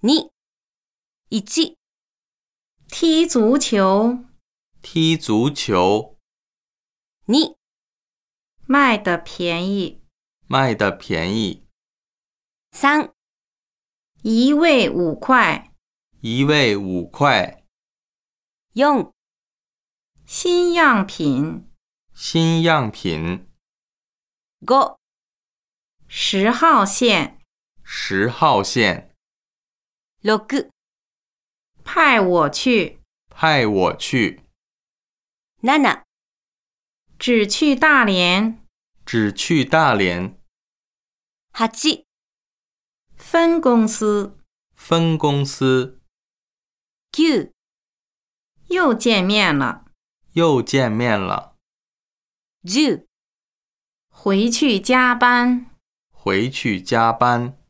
2、1、 踢足球， 踢足球， 2、 卖的便宜， 卖的便宜， 3、 一位5块， 一位5块， 4、 新样品， 新样品， 5、 10号线， 10号线， 6、 派我去， 派我去， 7、 只去大连， 只去大连， 8、 分公司， 分公司， 9、 又见面了， 又见面了， 10、 回去加班， 回去加班。